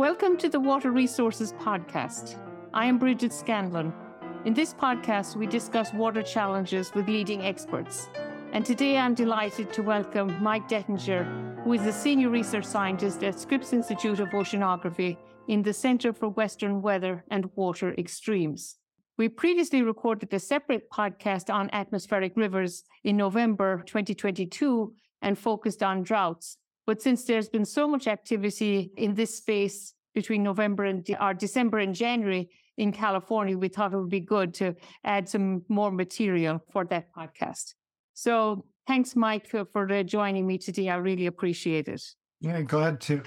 Welcome to the Water Resources Podcast. I am Bridget Scanlon. In this podcast, we discuss water challenges with leading experts. And today I'm delighted to welcome Mike Dettinger, who is a senior research scientist at Scripps Institute of Oceanography in the Center for Western Weather and Water Extremes. We previously recorded a separate podcast on atmospheric rivers in November 2022 and focused on droughts. But since there's been so much activity in this space between December and January in California, we thought it would be good to add some more material for that podcast. So thanks, Mike, for joining me today. I really appreciate it. Yeah, glad to.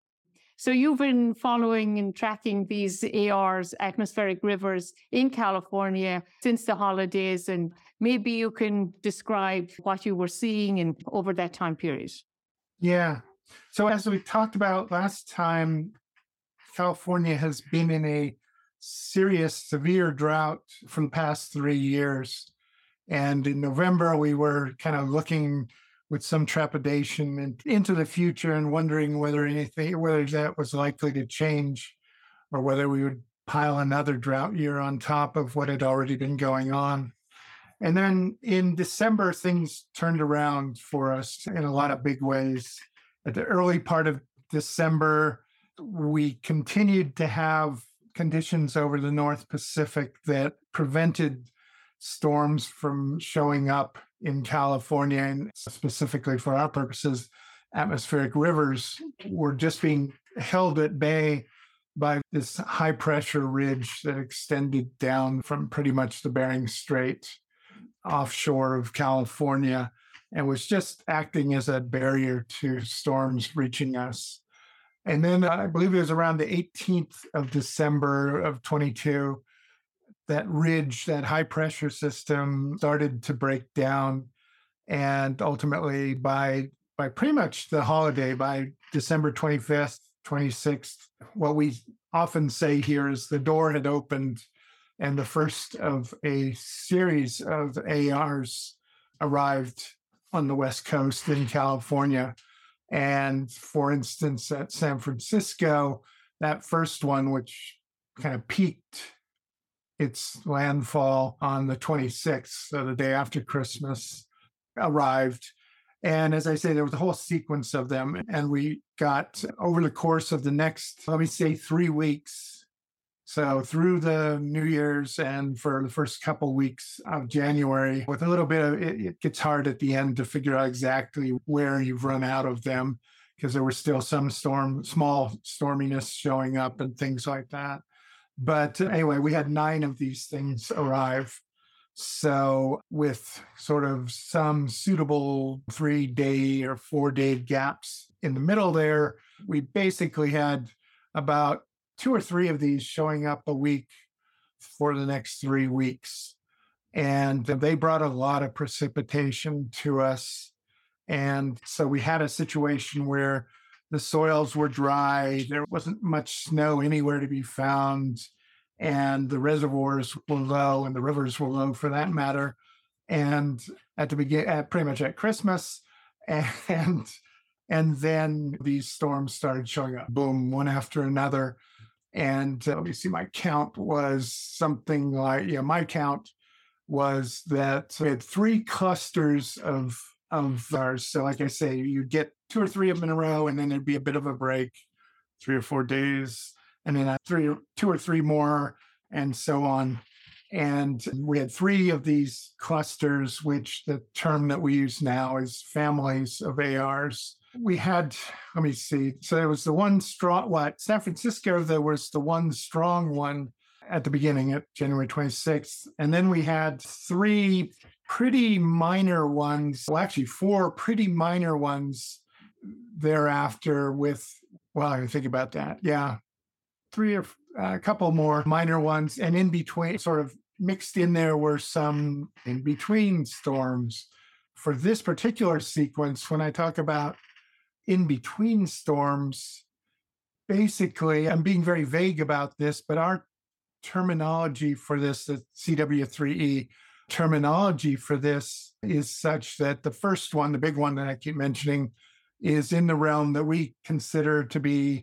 So you've been following and tracking these ARs, atmospheric rivers in California since the holidays, and maybe you can describe what you were seeing over that time period. Yeah. So as we talked about last time, California has been in a serious, severe drought for the past 3 years. And in November, we were kind of looking with some trepidation into the future and wondering whether that was likely to change or whether we would pile another drought year on top of what had already been going on. And then in December, things turned around for us in a lot of big ways. At the early part of December, we continued to have conditions over the North Pacific that prevented storms from showing up in California, and specifically for our purposes, atmospheric rivers were just being held at bay by this high pressure ridge that extended down from pretty much the Bering Strait offshore of California and was just acting as a barrier to storms reaching us. And then I believe it was around the 18th of December of 22, that ridge, that high pressure system started to break down. And ultimately by pretty much the holiday, by December 25th, 26th, what we often say here is the door had opened and the first of a series of ARs arrived on the West Coast in California. And for instance, at San Francisco, that first one, which kind of peaked its landfall on the 26th, so the day after Christmas, arrived. And as I say, there was a whole sequence of them. And we got over the course of the next, 3 weeks, so through the New Year's and for the first couple weeks of January, with a little bit of, it gets hard at the end to figure out exactly where you've run out of them, because there were still some small storminess showing up and things like that. But anyway, we had 9 of these things arrive. So with sort of some suitable 3-day or 4-day gaps in the middle there, we basically had about 2 or 3 of these showing up a week for the next 3 weeks. And they brought a lot of precipitation to us. And so we had a situation where the soils were dry. There wasn't much snow anywhere to be found. And the reservoirs were low and the rivers were low for that matter. And pretty much at Christmas, and then these storms started showing up, boom, one after another. And let me see, my count was something like, my count was that we had 3 clusters of ours. So like I say, you get 2 or 3 of them in a row, and then there'd be a bit of a break, 3 or 4 days, and then 2 or 3 more, and so on. And we had 3 of these clusters, which the term that we use now is families of ARs. We had, let me see, so there was the one strong, San Francisco, there was the one strong one at the beginning, at January 26th. And then we had 3 pretty minor ones, well, actually 4 pretty minor ones thereafter with, well, I can think about that. Yeah, 3 or a couple more minor ones. And in between, sort of mixed in there, were some in between storms. For this particular sequence, when I talk about in between storms, basically, I'm being very vague about this, but our terminology for this, the CW3E terminology for this, is such that the first one, the big one that I keep mentioning, is in the realm that we consider to be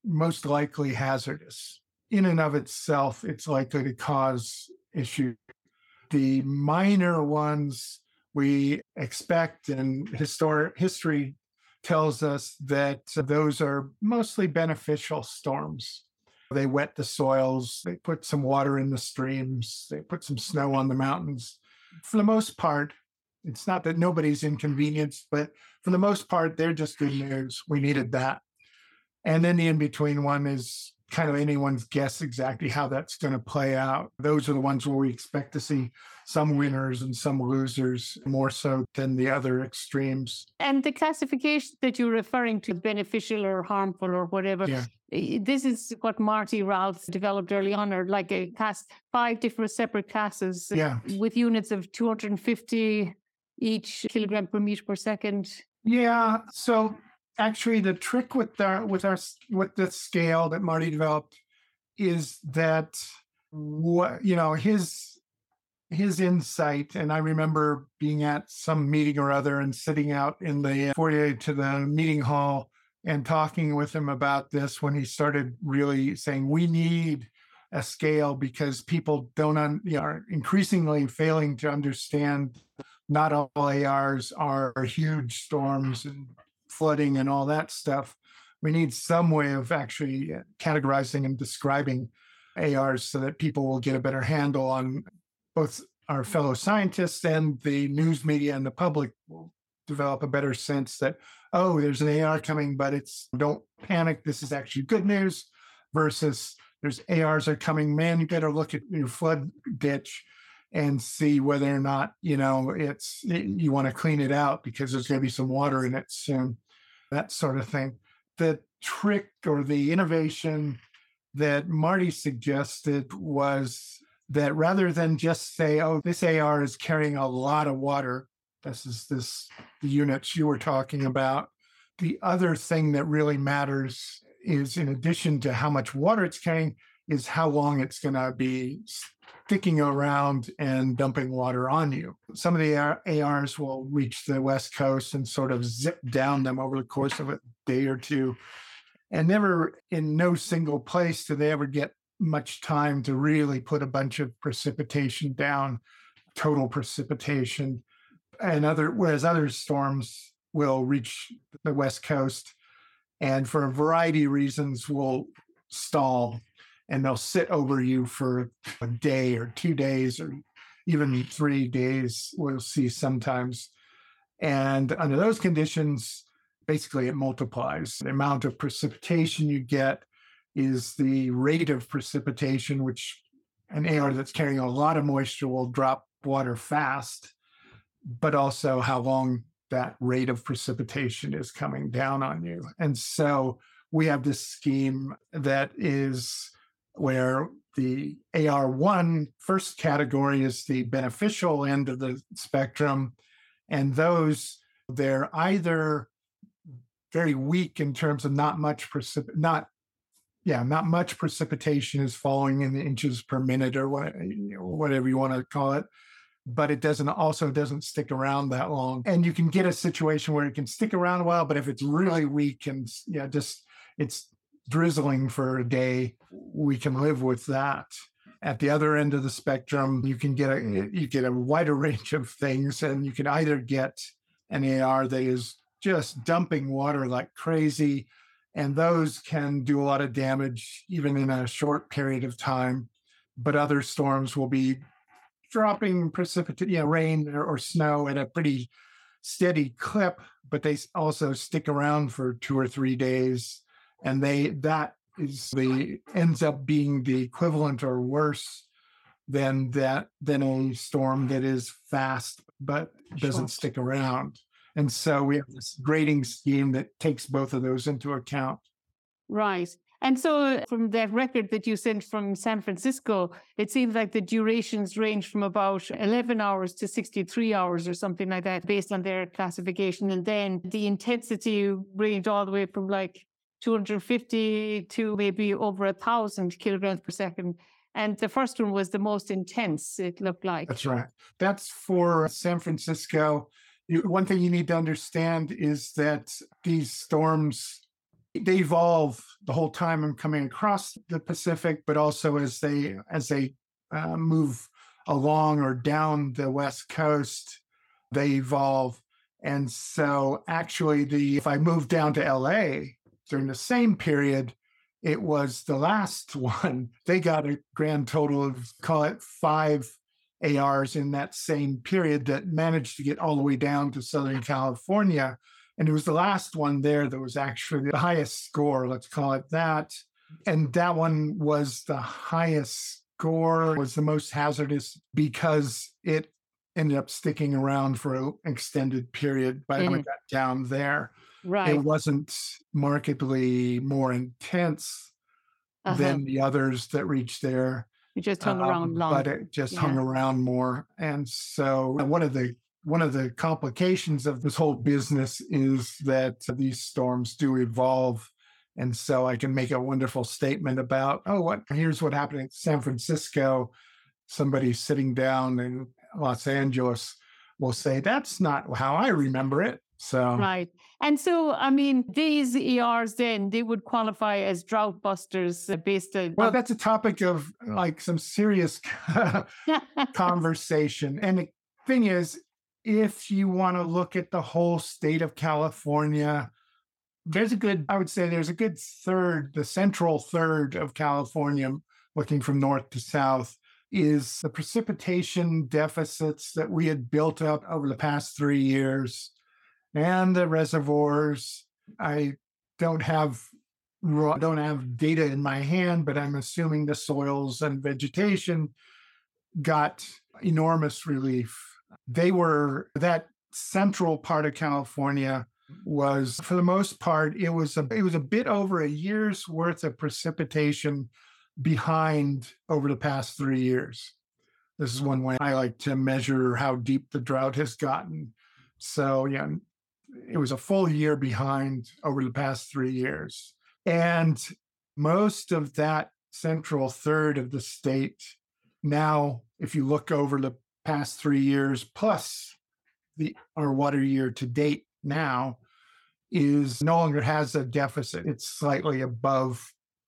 most likely hazardous. In and of itself, it's likely to cause issues. The minor ones we expect, and history tells us that those are mostly beneficial storms. They wet the soils, they put some water in the streams, they put some snow on the mountains. For the most part, it's not that nobody's inconvenienced, but for the most part, they're just good news. We needed that. And then the in-between one is kind of anyone's guess exactly how that's going to play out. Those are the ones where we expect to see some winners and some losers more so than the other extremes. And the classification that you're referring to, beneficial or harmful or whatever, this is what Marty Ralph developed early on, or like a class, 5 different separate classes with units of 250 each kilogram per meter per second. Yeah. So actually, the trick with the scale that Marty developed is that his insight. And I remember being at some meeting or other and sitting out in the foyer to the meeting hall and talking with him about this when he started really saying we need a scale because people are increasingly failing to understand not all ARs are huge storms and flooding and all that stuff. We need some way of actually categorizing and describing ARs so that people will get a better handle on both our fellow scientists and the news media and the public will develop a better sense that, oh, there's an AR coming, but don't panic. This is actually good news versus there's ARs are coming. Man, you better look at your flood ditch and see whether or not, you want to clean it out because there's going to be some water in it soon, that sort of thing. The trick or the innovation that Marty suggested was that rather than just say, oh, this AR is carrying a lot of water, the units you were talking about, the other thing that really matters is, in addition to how much water it's carrying, is how long it's going to be sticking around and dumping water on you. Some of the ARs will reach the West Coast and sort of zip down them over the course of a day or two. And never in no single place do they ever get much time to really put a bunch of precipitation down, total precipitation. Whereas other storms will reach the West Coast and for a variety of reasons will stall. And they'll sit over you for a day or 2 days or even 3 days, we'll see sometimes. And under those conditions, basically it multiplies. The amount of precipitation you get is the rate of precipitation, which an AR that's carrying a lot of moisture will drop water fast, but also how long that rate of precipitation is coming down on you. And so we have this scheme that is where the AR1 first category is the beneficial end of the spectrum. And they're either very weak in terms of not much precipitation is falling in inches per minute or whatever you want to call it. But it doesn't stick around that long. And you can get a situation where it can stick around a while, but if it's really weak and it's drizzling for a day, we can live with that. At the other end of the spectrum, you get a wider range of things, and you can either get an AR that is just dumping water like crazy, and those can do a lot of damage even in a short period of time. But other storms will be dropping rain or snow at a pretty steady clip, but they also stick around for 2 or 3 days. And ends up being the equivalent or worse than a storm that is fast but doesn't stick around. And so we have this grading scheme that takes both of those into account. Right. And so from that record that you sent from San Francisco, it seems like the durations range from about 11 hours to 63 hours or something like that, based on their classification. And then the intensity ranged all the way from like 250 to maybe over 1,000 kilograms per second. And the first one was the most intense, it looked like. That's right. That's for San Francisco. One thing you need to understand is that these storms they evolve the whole time I'm coming across the Pacific, but also as they move along or down the West Coast, they evolve. And so actually if I moved down to LA during the same period, it was the last one. They got a grand total of, call it 5 ARs in that same period that managed to get all the way down to Southern California. And it was the last one there that was actually the highest score, let's call it that. And that one was the highest score, was the most hazardous because it ended up sticking around for an extended period by the time it got down there. Right. It wasn't markedly more intense than the others that reached there. It just hung around long. But it just hung around more. And so one of the complications of this whole business is that these storms do evolve. And so I can make a wonderful statement about, here's what happened in San Francisco. Somebody sitting down in Los Angeles will say, that's not how I remember it. So right. And so, I mean, these ERs then, they would qualify as drought busters based on... Well, that's a topic of like some serious conversation. And the thing is, if you want to look at the whole state of California, there's a good third, the central third of California, looking from north to south, is the precipitation deficits that we had built up over the past 3 years and the reservoirs. I don't have data in my hand, but I'm assuming the soils and vegetation got enormous relief. That central part of California was, for the most part, it was a bit over a year's worth of precipitation behind over the past 3 years. This is one way I like to measure how deep the drought has gotten. So yeah, it was a full year behind over the past 3 years. And most of that central third of the state now, if you look over the past 3 years plus our water year to date now, is no longer has a deficit. It's slightly above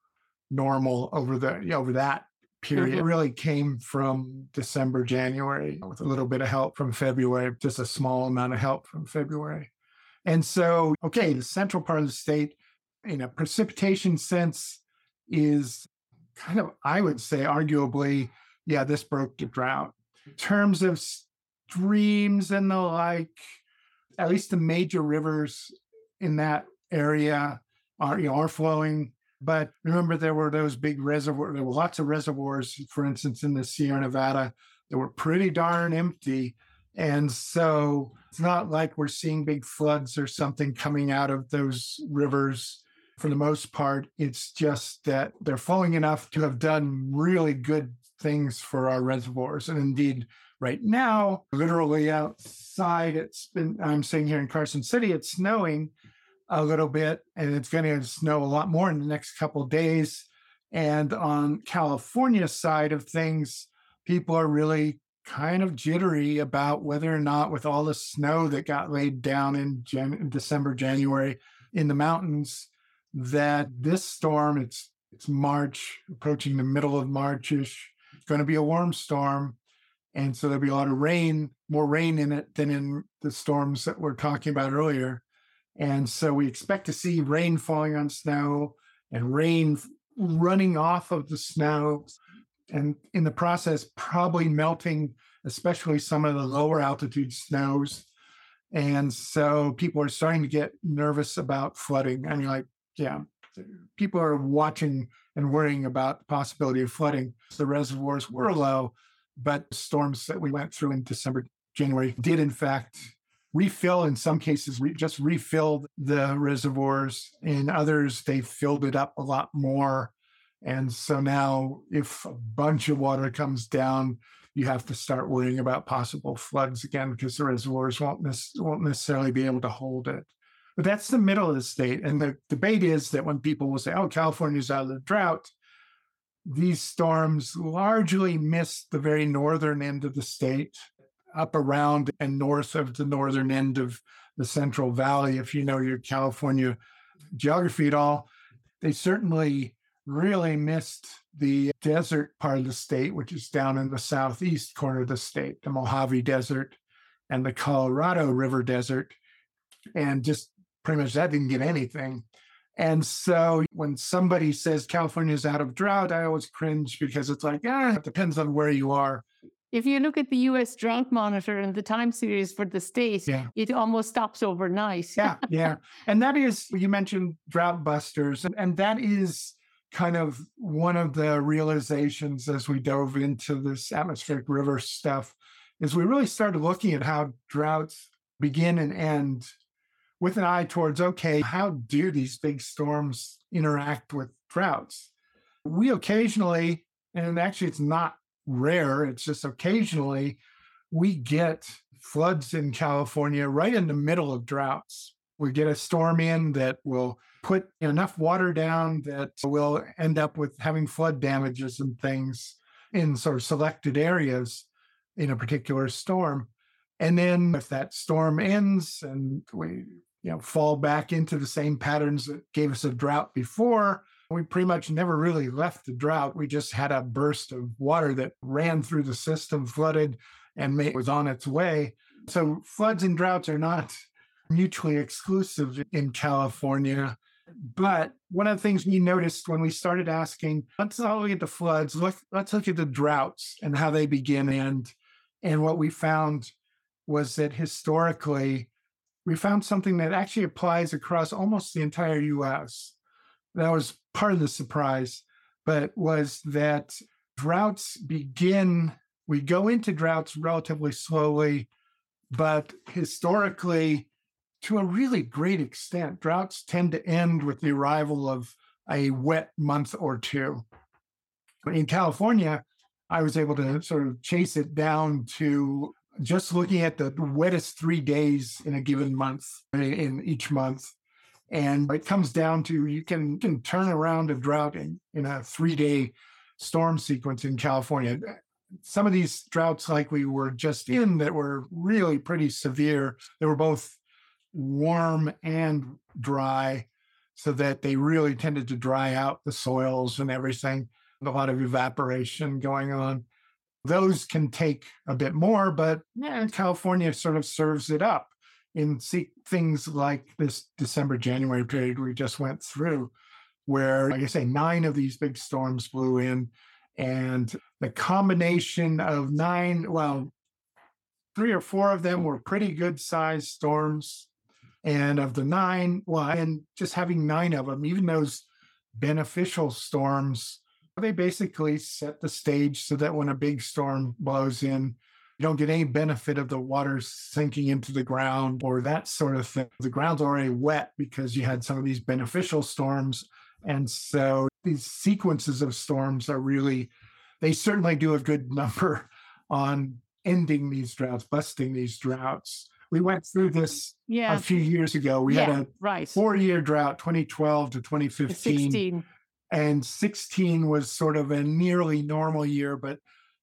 normal over that period. Mm-hmm. It really came from December, January, with a little bit of help from February, just a small amount of help from February. And so, the central part of the state, in a precipitation sense, is kind of, I would say, arguably, this broke the drought. In terms of streams and the like, at least the major rivers in that area are flowing. But remember, there were those big reservoirs. There were lots of reservoirs, for instance, in the Sierra Nevada, that were pretty darn empty. And so it's not like we're seeing big floods or something coming out of those rivers. For the most part, it's just that they're flowing enough to have done really good things for our reservoirs. And indeed, right now, literally outside, I'm sitting here in Carson City, it's snowing a little bit, and it's going to snow a lot more in the next couple of days. And on California's side of things, people are really kind of jittery about whether or not, with all the snow that got laid down in December, January in the mountains, that this storm, it's March, approaching the middle of March-ish, it's going to be a warm storm. And so there'll be a lot of rain, more rain in it than in the storms that we're talking about earlier. And so we expect to see rain falling on snow and rain running off of the snow, and in the process, probably melting, especially some of the lower altitude snows. And so people are starting to get nervous about flooding. I mean, people are watching and worrying about the possibility of flooding. The reservoirs were low, but storms that we went through in December, January did, in fact, refill. In some cases, just refilled the reservoirs. In others, they filled it up a lot more. And so now if a bunch of water comes down, you have to start worrying about possible floods again, because the reservoirs won't necessarily be able to hold it. But that's the middle of the state. And the debate is that when people will say, California's out of the drought, these storms largely miss the very northern end of the state, up around and north of the northern end of the Central Valley. If you know your California geography at all, they certainly really missed the desert part of the state, which is down in the southeast corner of the state, the Mojave Desert and the Colorado River Desert. And just pretty much that didn't get anything. And so when somebody says California is out of drought, I always cringe because it's like, it depends on where you are. If you look at the US Drought Monitor and the time series for the state, it almost stops overnight. Yeah. And that is, you mentioned drought busters, and that is kind of one of the realizations as we dove into this atmospheric river stuff, is we really started looking at how droughts begin and end with an eye towards, okay, how do these big storms interact with droughts? We occasionally, and actually it's not rare, it's just occasionally, we get floods in California right in the middle of droughts. We get a storm in that will put enough water down that will end up with having flood damages and things in sort of selected areas in a particular storm. And then if that storm ends and we fall back into the same patterns that gave us a drought before, we pretty much never really left the drought. We just had a burst of water that ran through the system, flooded, and was on its way. So floods and droughts are not mutually exclusive in California. But one of the things we noticed when we started asking, let's not look at the floods, let's look at the droughts and how they begin and end. And what we found was that historically, we found something that actually applies across almost the entire US. That was part of the surprise, but was that droughts we go into droughts relatively slowly, but historically, to a really great extent, droughts tend to end with the arrival of a wet month or two. In California, I was able to sort of chase it down to just looking at the wettest 3 days in a given month, in each month. And it comes down to you can turn around a drought in a 3-day storm sequence in California. Some of these droughts like we were just in that were really pretty severe, they were both warm and dry, so that they really tended to dry out the soils and everything. A lot of evaporation going on. Those can take a bit more, but California sort of serves it up in things like this December-January period we just went through, where, like I say, 9 of these big storms blew in. And the combination of 9, 3 or 4 of them were pretty good sized storms. And of the 9, and just having 9 of them, even those beneficial storms, they basically set the stage so that when a big storm blows in, you don't get any benefit of the water sinking into the ground or that sort of thing. The ground's already wet because you had some of these beneficial storms. And so these sequences of storms they certainly do a good number on ending these droughts, busting these droughts. We went through this a few years ago. We had a 4-year drought, 2012 to 2015. 16. And 16 was sort of a nearly normal year, but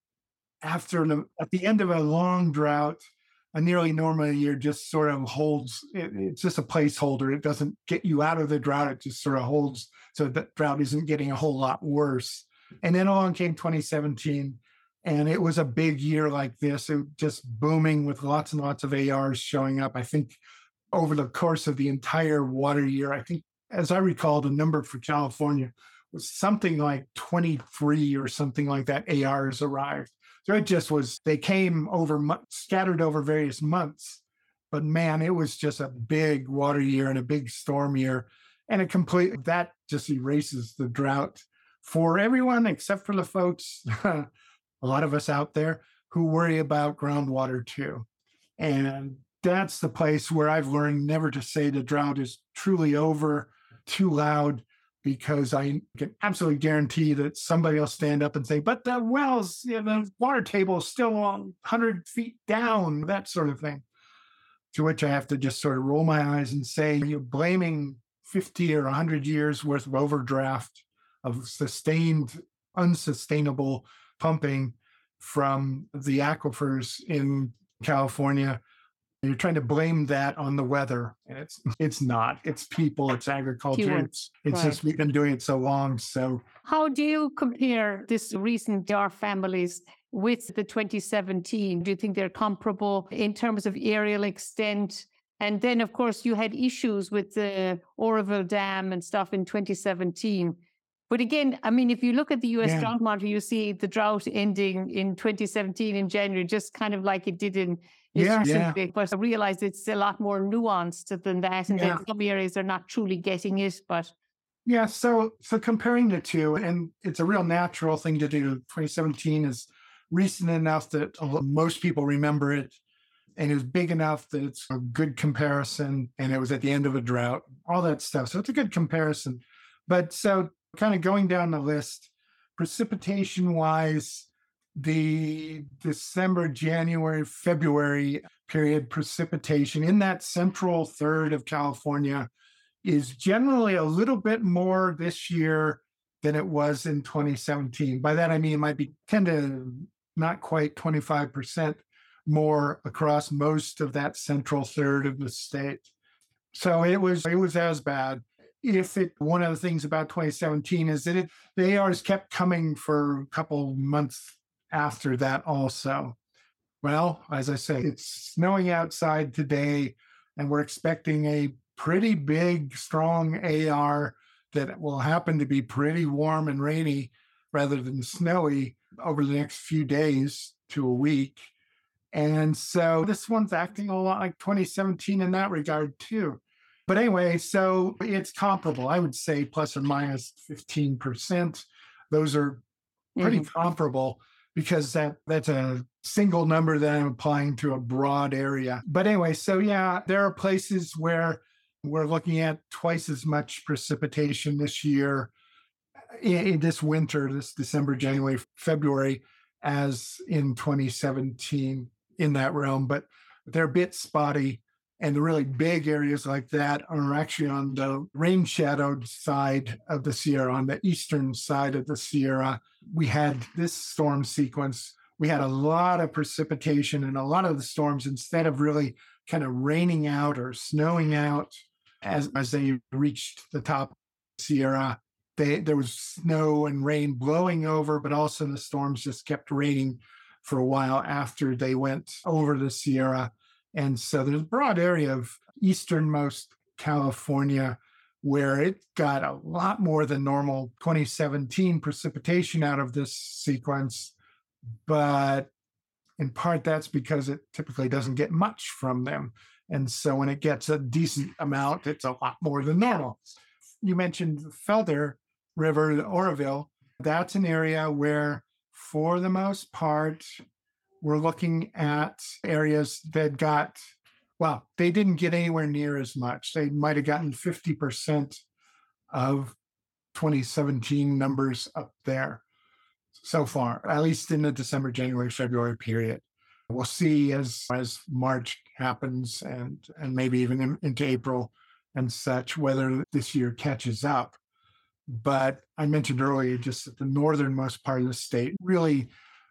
at the end of a long drought, a nearly normal year just sort of holds, it's just a placeholder. It doesn't get you out of the drought. It just sort of holds so that drought isn't getting a whole lot worse. And then along came 2017, and it was a big year like this, it just booming with lots and lots of ARs showing up. I think over the course of the entire water year, I think, as I recall, the number for California was something like 23 or something like that ARs arrived. So it just was, they came scattered over various months, but man, it was just a big water year and a big storm year. And that just erases the drought for everyone except for the folks, a lot of us out there who worry about groundwater too. And that's the place where I've learned never to say the drought is truly over, too loud, because I can absolutely guarantee that somebody will stand up and say, but the wells, the water table is still 100 feet down, that sort of thing. To which I have to just sort of roll my eyes and say, you're blaming 50 or 100 years worth of overdraft, of sustained, unsustainable pumping from the aquifers in California You're trying to blame that on the weather, and it's not. It's people, it's agriculture. It's Right. just we've been doing it so long. So How do you compare this recent DR families with the 2017? Do you think they're comparable in terms of aerial extent? And then, of course, you had issues with the Oroville Dam and stuff in 2017. But again, I mean, if you look at the US drought monitor, you see the drought ending in 2017 in January, just kind of like it did in recently. But I realize it's a lot more nuanced than that. And then some areas are not truly getting it. But so comparing the two, and it's a real natural thing to do. 2017 is recent enough that most people remember it, and it was big enough that it's a good comparison, and it was at the end of a drought, all that stuff. So it's a good comparison. But so kind of going down the list, precipitation-wise, the December, January, February period precipitation in that central third of California is generally a little bit more this year than it was in 2017. By that, I mean, it might be 10 to not quite 25% more across most of that central third of the state. So it was as bad. One of the things about 2017 is that the ARs kept coming for a couple months after that also. Well, as I say, it's snowing outside today, and we're expecting a pretty big, strong AR that will happen to be pretty warm and rainy rather than snowy over the next few days to a week. And so this one's acting a lot like 2017 in that regard too. But anyway, so it's comparable. I would say plus or minus 15%. Those are pretty comparable because that's a single number that I'm applying to a broad area. But anyway, so there are places where we're looking at twice as much precipitation this year, in this winter, this December, January, February, as in 2017 in that realm. But they're a bit spotty. And the really big areas like that are actually on the rain-shadowed side of the Sierra, on the eastern side of the Sierra. We had this storm sequence. We had a lot of precipitation, and a lot of the storms, instead of really kind of raining out or snowing out as they reached the top of the Sierra, there was snow and rain blowing over, but also the storms just kept raining for a while after they went over the Sierra. And so there's a broad area of easternmost California where it got a lot more than normal 2017 precipitation out of this sequence. But in part, that's because it typically doesn't get much from them. And so when it gets a decent amount, it's a lot more than normal. You mentioned the Felder River, the Oroville. That's an area where, for the most part, we're looking at areas that they didn't get anywhere near as much. They might have gotten 50% of 2017 numbers up there so far, at least in the December, January, February period. We'll see as March happens and maybe even into April and such, whether this year catches up. But I mentioned earlier just that the northernmost part of the state really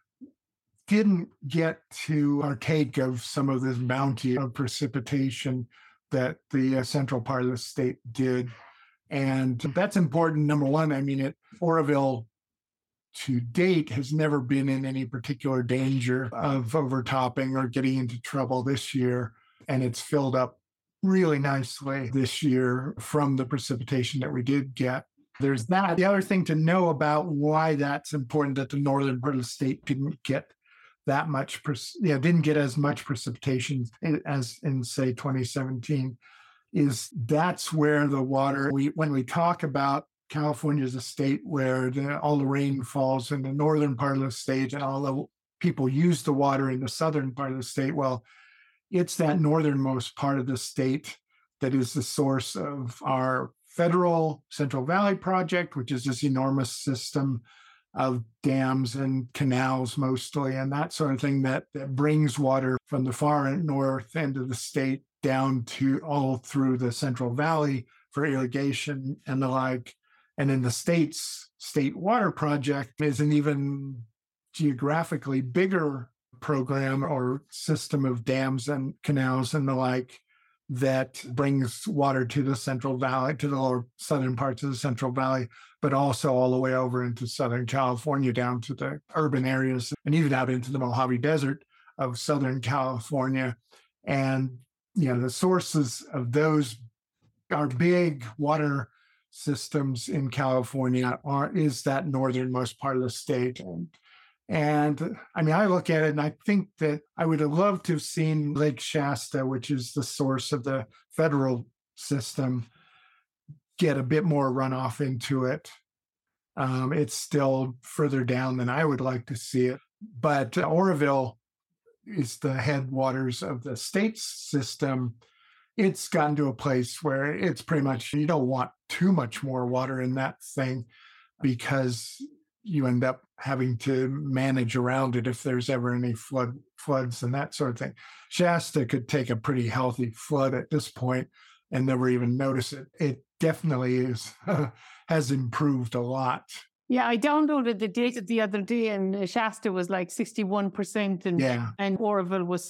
didn't get to partake of some of this bounty of precipitation that the central part of the state did. And that's important. Number one, I mean, Oroville to date has never been in any particular danger of overtopping or getting into trouble this year. And it's filled up really nicely this year from the precipitation that we did get. There's that. The other thing to know about why that's important that the northern part of the state didn't get that much, didn't get as much precipitation as in, say, 2017, is that's where the water, when we talk about California as a state where all the rain falls in the northern part of the state and all the people use the water in the southern part of the state, well, it's that northernmost part of the state that is the source of our federal Central Valley Project, which is this enormous system of dams and canals mostly, and that sort of thing that brings water from the far north end of the state down to all through the Central Valley for irrigation and the like. And in the State Water Project is an even geographically bigger program or system of dams and canals and the like that brings water to the Central Valley, to the lower southern parts of the Central Valley, but also all the way over into Southern California, down to the urban areas and even out into the Mojave Desert of Southern California. And, the sources of those are big water systems in California is that northernmost part of the state. And I look at it and I think that I would have loved to have seen Lake Shasta, which is the source of the federal system, get a bit more runoff into it. It's still further down than I would like to see it. But Oroville is the headwaters of the state's system. It's gotten to a place where it's pretty much, you don't want too much more water in that thing because you end up having to manage around it if there's ever any floods and that sort of thing. Shasta could take a pretty healthy flood at this point and never even notice it. It definitely has improved a lot. Yeah, I downloaded the data the other day, and Shasta was like 61%, and Oroville was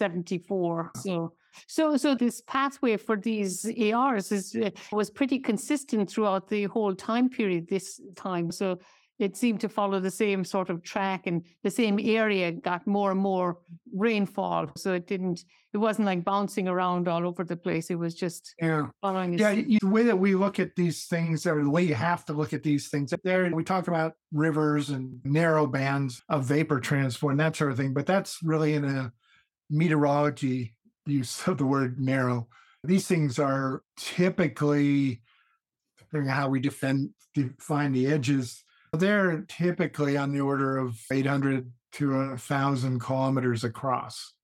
74%. So this pathway for these ARs was pretty consistent throughout the whole time period this time. So it seemed to follow the same sort of track, and the same area got more and more rainfall. So it wasn't like bouncing around all over the place. It was just following. The way that we look at these things, or the way you have to look at these things, we talk about rivers and narrow bands of vapor transport and that sort of thing, but that's really in a meteorology use of the word narrow. These things are typically, depending on how we define the edges, they're typically on the order of 800 to 1,000 kilometers across,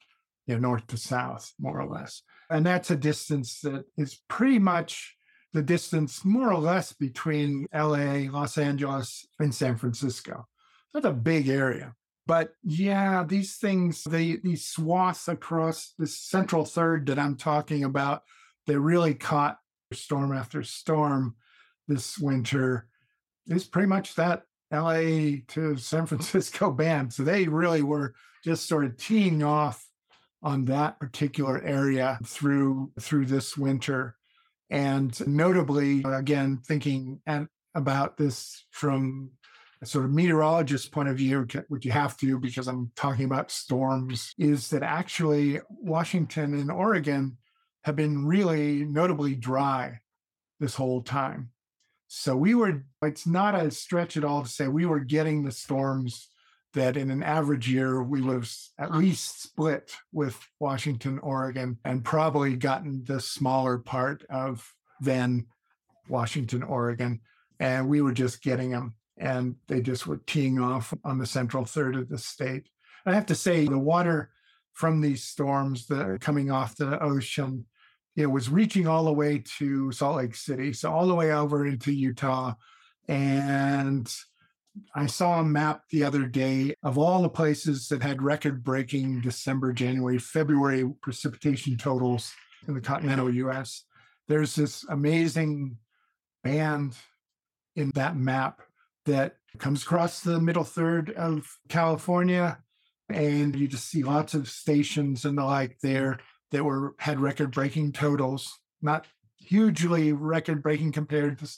north to south, more or less. And that's a distance that is pretty much the distance, more or less, between LA, Los Angeles, and San Francisco. That's a big area. But these things, these swaths across the central third that I'm talking about, they really caught storm after storm this winter. It's pretty much that LA to San Francisco band. So they really were just sort of teeing off on that particular area through this winter. And notably, again, thinking about this from a sort of meteorologist point of view, which you have to because I'm talking about storms, is that actually Washington and Oregon have been really notably dry this whole time. So it's not a stretch at all to say we were getting the storms that in an average year we would have at least split with Washington, Oregon, and probably gotten the smaller part of then Washington, Oregon. And we were just getting them, and they just were teeing off on the central third of the state. And I have to say, the water from these storms that are coming off the ocean, was reaching all the way to Salt Lake City, so all the way over into Utah. And I saw a map the other day of all the places that had record-breaking December, January, February precipitation totals in the continental U.S. There's this amazing band in that map that comes across the middle third of California, and you just see lots of stations and the like there that had record-breaking totals, not hugely record-breaking compared to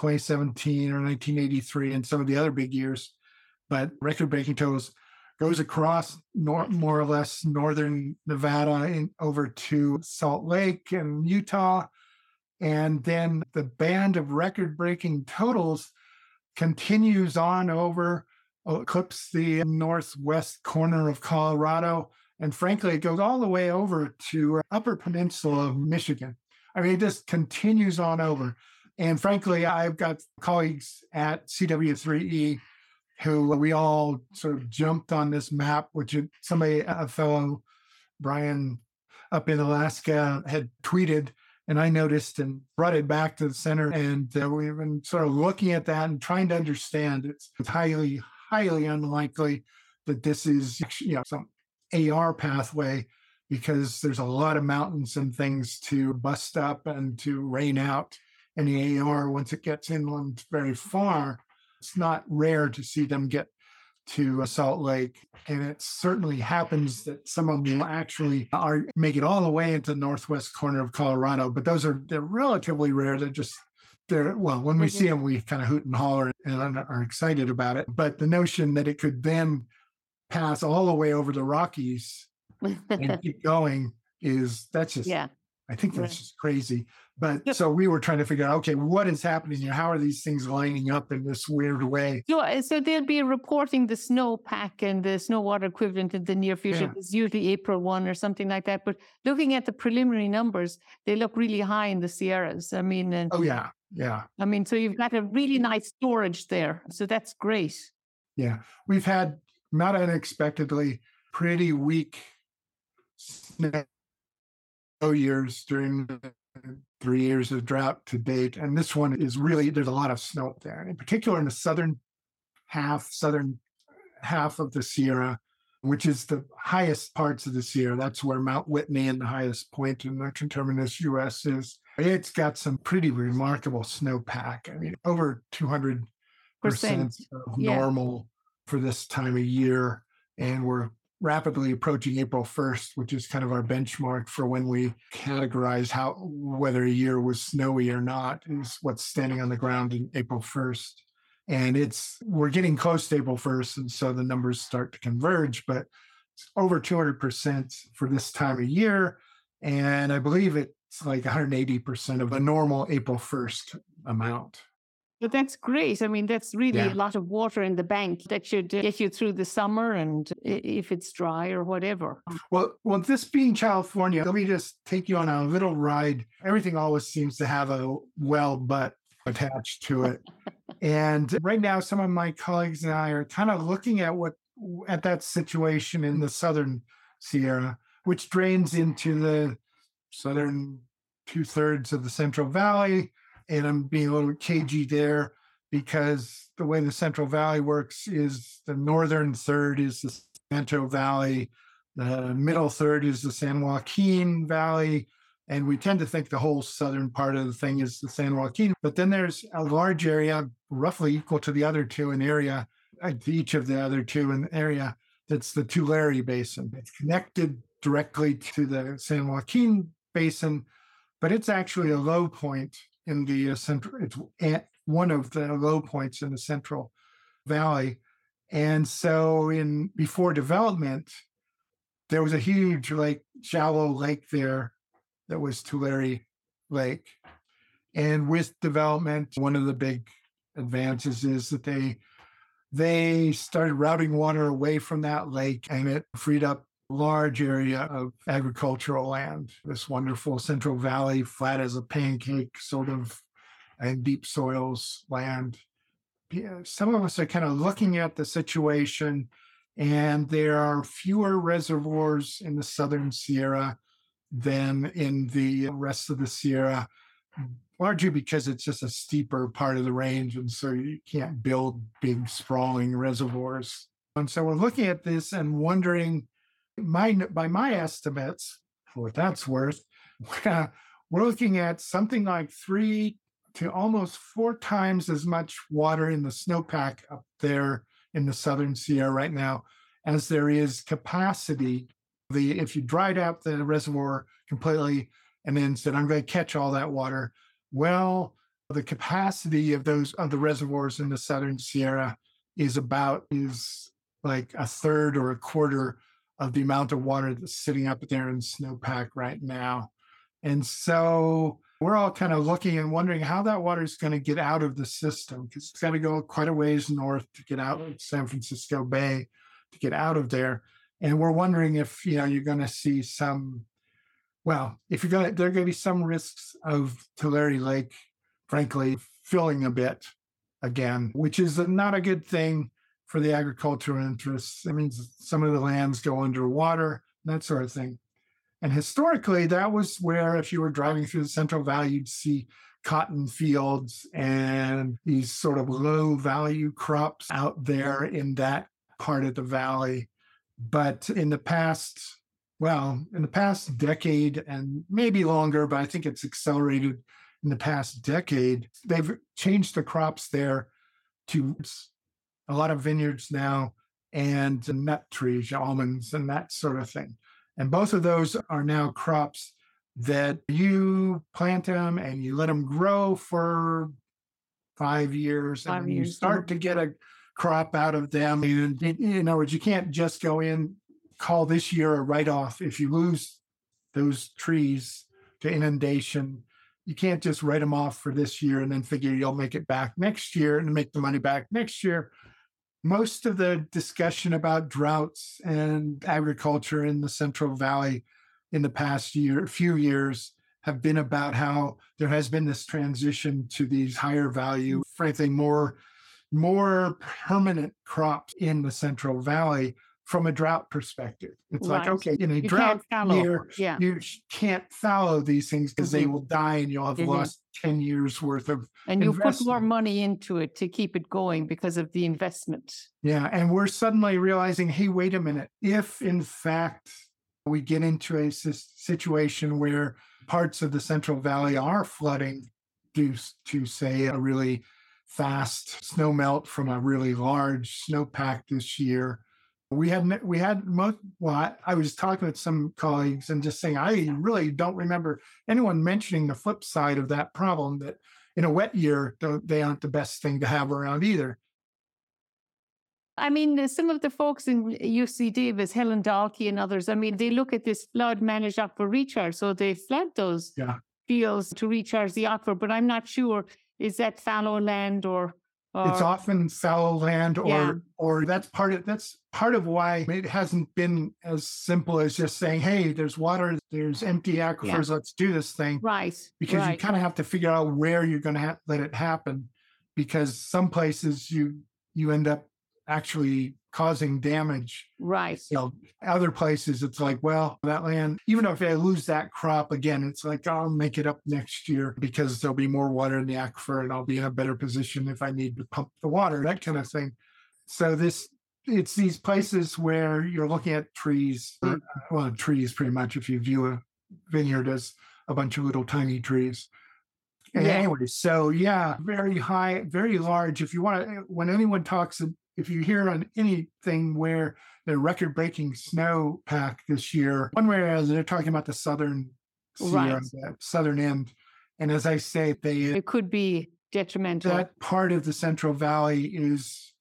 2017 or 1983 and some of the other big years, but record-breaking totals goes across more or less northern Nevada and over to Salt Lake and Utah. And then the band of record-breaking totals continues on over, eclipses the northwest corner of Colorado. And frankly, it goes all the way over to Upper Peninsula of Michigan. It just continues on over. And frankly, I've got colleagues at CW3E who we all sort of jumped on this map, which a fellow, Brian, up in Alaska had tweeted, and I noticed and brought it back to the center. And we've been sort of looking at that and trying to understand. It's highly, highly unlikely that this is, some AR pathway, because there's a lot of mountains and things to bust up and to rain out. And the AR, once it gets inland very far, it's not rare to see them get to Salt Lake. And it certainly happens that some of them actually are make it all the way into the northwest corner of Colorado, but they're relatively rare. Well, when we see them, we kind of hoot and holler and are excited about it. But the notion that it could then pass all the way over the Rockies and keep going I think that's just crazy. But so we were trying to figure out, okay, what is happening here? How are these things lining up in this weird way? So they'll be reporting the snowpack and the snow water equivalent in the near future. Yeah. It's usually April 1 or something like that. But looking at the preliminary numbers, they look really high in the Sierras. I mean, yeah. I mean, so you've got a really nice storage there. So that's great. Yeah. We've had, not unexpectedly, pretty weak snow years during the 3 years of drought to date. And this one is really, there's a lot of snow up there, in particular in the southern half of the Sierra, which is the highest parts of the Sierra. That's where Mount Whitney and the highest point in the conterminous US is. It's got some pretty remarkable snowpack. I mean, over 200% of normal for this time of year. And we're rapidly approaching April 1st, which is kind of our benchmark for when we categorize whether a year was snowy or not, is what's standing on the ground in April 1st. And we're getting close to April 1st, and so the numbers start to converge, but it's over 200% for this time of year. And I believe it's like 180% of a normal April 1st amount. But that's great. I mean, that's really a lot of water in the bank that should get you through the summer, and if it's dry or whatever. Well, this being California, let me just take you on a little ride. Everything always seems to have a well butt attached to it. And right now, some of my colleagues and I are kind of looking at that situation in the southern Sierra, which drains into the southern 2/3 of the Central Valley. And I'm being a little cagey there because the way the Central Valley works is the northern third is the Sacramento Valley, the middle third is the San Joaquin Valley, and we tend to think the whole southern part of the thing is the San Joaquin. But then there's a large area, roughly equal to the other two in area, to each of the other two in the area, that's the Tulare Basin. It's connected directly to the San Joaquin Basin, but it's actually a low point in the central. It's at one of the low points in the Central Valley. And so before development, there was a huge shallow lake there that was Tulare Lake. And with development, one of the big advances is that they started routing water away from that lake, and it freed up a large area of agricultural land. This wonderful Central Valley, flat as a pancake sort of, and deep soils land. Some of us are kind of looking at the situation, and there are fewer reservoirs in the southern Sierra than in the rest of the Sierra, largely because it's just a steeper part of the range, and so you can't build big sprawling reservoirs. And so we're looking at this and wondering, by my estimates, for what that's worth, we're looking at something like 3 to almost 4 times as much water in the snowpack up there in the southern Sierra right now as there is capacity. If you dried out the reservoir completely and then said, I'm going to catch all that water, well, the capacity of the reservoirs in the southern Sierra is like a third or a quarter of the amount of water that's sitting up there in snowpack right now. And so we're all kind of looking and wondering how that water is going to get out of the system, because it's got to go quite a ways north to get out of San Francisco Bay to get out of there. And we're wondering if, you're going to see there are going to be some risks of Tulare Lake, frankly, filling a bit again, which is not a good thing for the agricultural interests. It means some of the lands go underwater, that sort of thing. And historically, that was where, if you were driving through the Central Valley, you'd see cotton fields and these sort of low value crops out there in that part of the valley. But in the past decade, and maybe longer, but I think it's accelerated in the past decade, they've changed the crops there to a lot of vineyards now and nut trees, almonds, and that sort of thing. And both of those are now crops that you plant them and you let them grow for 5 years, and 5 then you years. start to get a crop out of them. In other words, you can't just go in, call this year a write-off. If you lose those trees to inundation, you can't just write them off for this year and then figure you'll make it back next year and make the money back next year. Most of the discussion about droughts and agriculture in the Central Valley in the past few years have been about how there has been this transition to these higher value, frankly, more permanent crops in the Central Valley from a drought perspective. It's like, Right. okay, in a You drought can't fallow. year, Yeah. you can't fallow these things because they will die and you'll have lost 10 years worth of And you put more investment. money into it to keep it going because of the investment. Yeah. And we're suddenly realizing, hey, wait a minute. If in fact we get into a situation where parts of the Central Valley are flooding due to, say, a really fast snow melt from a really large snowpack this year. I was talking with some colleagues and just saying, I really don't remember anyone mentioning the flip side of that problem, that in a wet year, they aren't the best thing to have around either. I mean, some of the folks in UC Davis, Helen Dalkey and others, I mean, they look at this flood managed aquifer recharge. So they flood those fields to recharge the aquifer, but I'm not sure, is that fallow land or it's often fallow land, or that's part of why it hasn't been as simple as just saying, hey, there's water, there's empty aquifers, let's do this thing. Right. Because you kind of have to figure out where you're going to let it happen, because some places you end up actually causing damage. Right. Other places it's like, well, that land, even if I lose that crop again, it's like, I'll make it up next year because there'll be more water in the aquifer and I'll be in a better position if I need to pump the water, that kind of thing. So it's these places where you're looking at trees, trees pretty much, if you view a vineyard as a bunch of little tiny trees. Anyway, so very high, very large. If you want to, when anyone talks, if you hear on anything where the record-breaking snowpack this year, one way or another, they're talking about the southern the southern end. And as I say, it could be detrimental. That part of the Central Valley is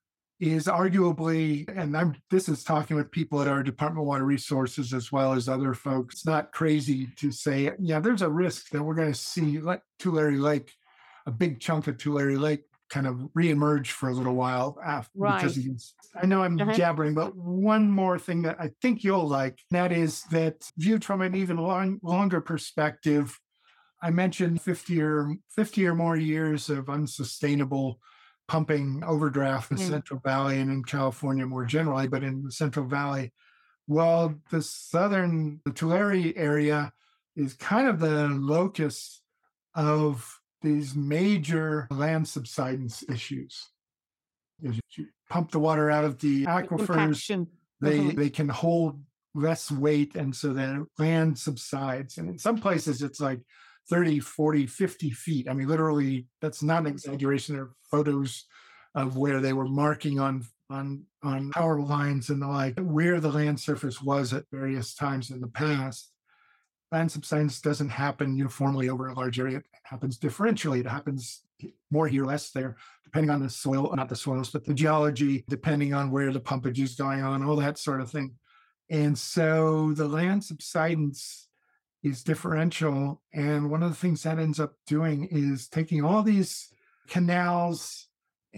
arguably, and this is talking with people at our Department of Water Resources as well as other folks. It's not crazy to say, there's a risk that we're going to see Tulare Lake, a big chunk of Tulare Lake, kind of reemerge for a little while after. Right. Because I know I'm jabbering, but one more thing that I think you'll like, that is that viewed from an even longer perspective, I mentioned 50 or more years of unsustainable pumping overdraft in the Central Valley and in California more generally, but in the Central Valley, well, the Tulare area is kind of the locus of these major land subsidence issues. As you pump the water out of the aquifers, they can hold less weight, and so then land subsides. And in some places, it's like 30, 40, 50 feet. I mean, literally, that's not an exaggeration. There are photos of where they were marking on power lines and the like, where the land surface was at various times in the past. Land subsidence doesn't happen uniformly over a large area. It happens differentially. It happens more here, less there, depending on the soil, not the soils, but the geology, depending on where the pumpage is going on, all that sort of thing. And so the land subsidence is differential. And one of the things that ends up doing is taking all these canals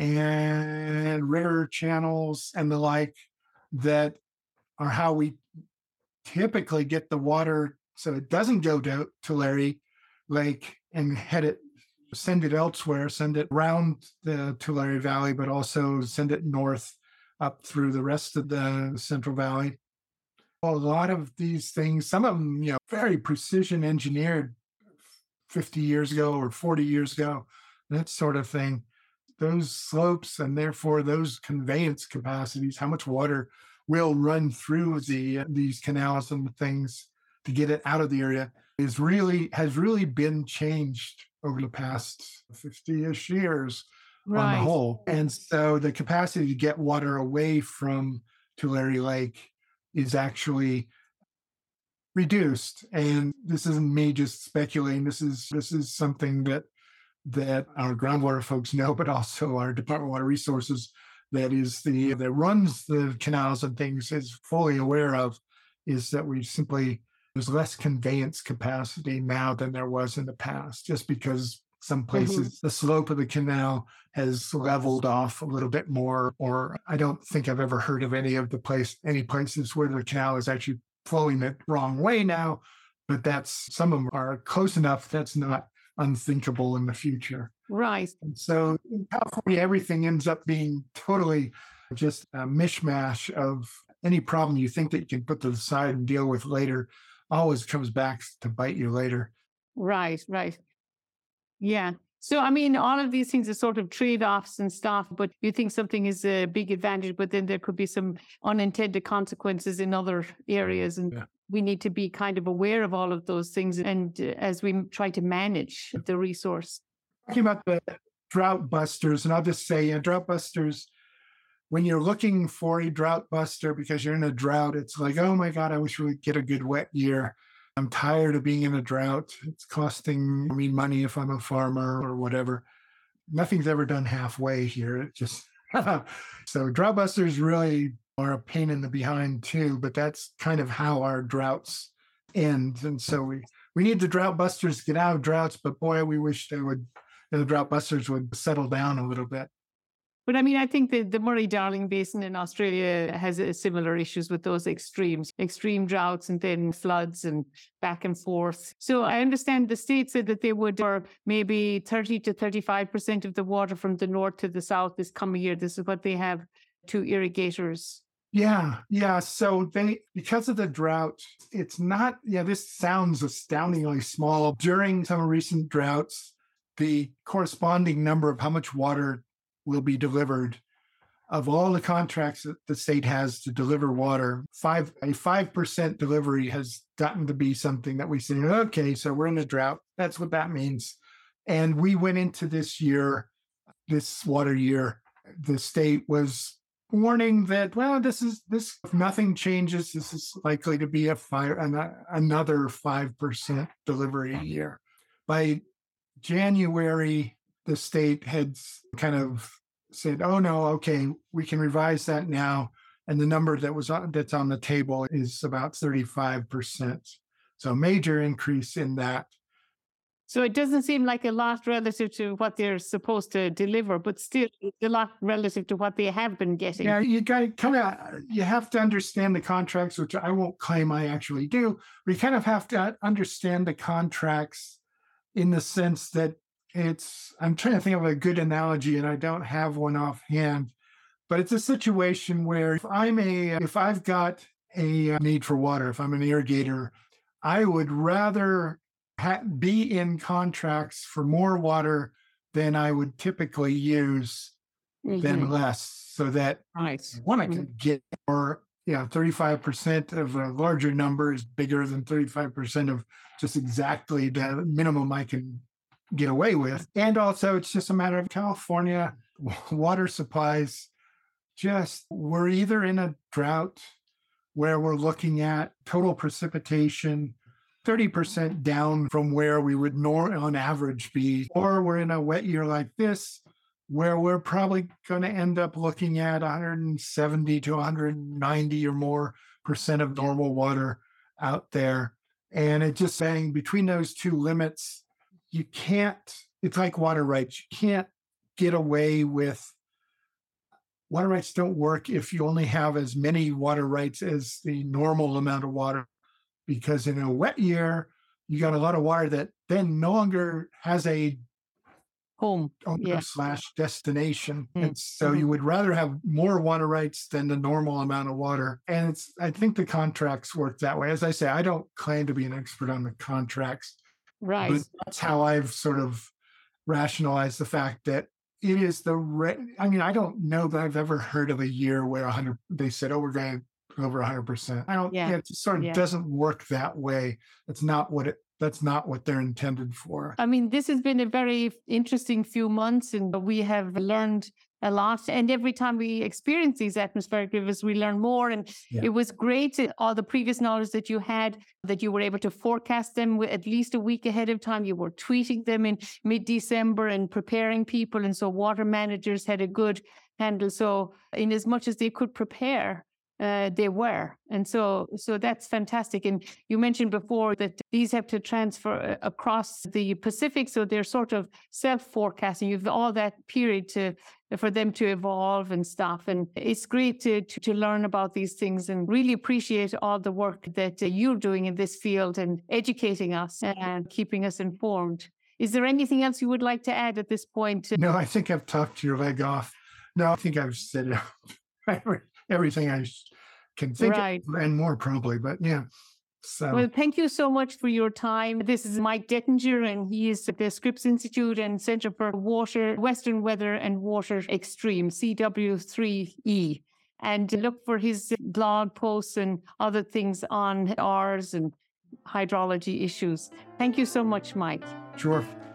and river channels and the like that are how we typically get the water, so it doesn't go to Tulare Lake and send it elsewhere, send it around the Tulare Valley, but also send it north up through the rest of the Central Valley. A lot of these things, some of them, very precision engineered 50 years ago or 40 years ago, that sort of thing. Those slopes and therefore those conveyance capacities, how much water will run through these canals and things to get it out of the area has really been changed over the past 50-ish years on the Right. whole. And so the capacity to get water away from Tulare Lake is actually reduced. And this isn't me just speculating. This is something that our groundwater folks know, but also our Department of Water Resources, that runs the canals and things, is fully aware of, is that there's less conveyance capacity now than there was in the past, just because some places the slope of the canal has leveled off a little bit more, or I don't think I've ever heard of any places where the canal is actually flowing the wrong way now, but some of them are close enough that's not unthinkable in the future. Right. And so in California, everything ends up being totally just a mishmash of any problem you think that you can put to the side and deal with later, always comes back to bite you later. Right. Right. Yeah. So, I mean, all of these things are sort of trade-offs and stuff, but you think something is a big advantage, but then there could be some unintended consequences in other areas. And we need to be kind of aware of all of those things. And as we try to manage the resource. Talking about the drought busters, and I'll just say, drought busters, when you're looking for a drought buster because you're in a drought, it's like, oh my God, I wish we would get a good wet year. I'm tired of being in a drought. It's costing me money if I'm a farmer or whatever. Nothing's ever done halfway here. It just so drought busters really are a pain in the behind too, but that's kind of how our droughts end. And so we need the drought busters to get out of droughts, but boy, we wish the drought busters would settle down a little bit. But I mean, I think the Murray-Darling Basin in Australia has similar issues with those extreme droughts and then floods and back and forth. So I understand the state said that they would, for maybe 30 to 35% of the water from the north to the south this coming year. This is what they have to irrigators. Yeah. So because of the drought, it's not, this sounds astoundingly small. During some recent droughts, the corresponding number of how much water will be delivered of all the contracts that the state has to deliver water, a 5% delivery has gotten to be something that we say, okay, so we're in a drought. That's what that means. And we went into this water year, the state was warning that, well, if nothing changes, this is likely to be another 5% delivery a year. By January, the state had kind of said, oh no, okay, we can revise that now. And the number that's on the table is about 35%. So major increase in that. So it doesn't seem like a lot relative to what they're supposed to deliver, but still it's a lot relative to what they have been getting. Yeah, you have to understand the contracts, which I won't claim I actually do, but you kind of have to understand the contracts in the sense that I'm trying to think of a good analogy and I don't have one offhand, but it's a situation where if I've got a need for water, if I'm an irrigator, I would rather be in contracts for more water than I would typically use than less, so that I can get more. 35% of a larger number is bigger than 35% of just exactly the minimum I can get away with. And also it's just a matter of California water supplies. We're either in a drought where we're looking at total precipitation 30% down from where we would on average be, or we're in a wet year like this where we're probably going to end up looking at 170 to 190 or more percent of normal water out there. And it's just saying between those two limits, it's like water rights. You can't get away with water rights. Don't work if you only have as many water rights as the normal amount of water, because in a wet year, you got a lot of water that then no longer has a home / destination. And so you would rather have more water rights than the normal amount of water. And I think the contracts work that way. As I say, I don't claim to be an expert on the contracts. Right. But that's how I've sort of rationalized the fact that it is I don't know that I've ever heard of a year where they said, oh, we're going over 100%. It just sort of doesn't work that way. That's not what that's not what they're intended for. I mean, this has been a very interesting few months, and we have learned a lot. And every time we experience these atmospheric rivers, we learn more. And it was great, all the previous knowledge that you had, that you were able to forecast them at least a week ahead of time. You were tweeting them in mid-December and preparing people. And so water managers had a good handle. So in as much as they could prepare, they were. And so that's fantastic. And you mentioned before that these have to transfer across the Pacific. So they're sort of self-forecasting. You've all that period for them to evolve and stuff. And it's great to learn about these things, and really appreciate all the work that you're doing in this field and educating us and keeping us informed. Is there anything else you would like to add at this point? No, I think I've talked your leg off. No, I think I've said everything I can think of, and more probably, but yeah. So. Well, thank you so much for your time. This is Mike Dettinger, and he is at the Scripps Institute and Center for Water, Western Weather and Water Extreme, CW3E. And look for his blog posts and other things on ours and hydrology issues. Thank you so much, Mike. Sure.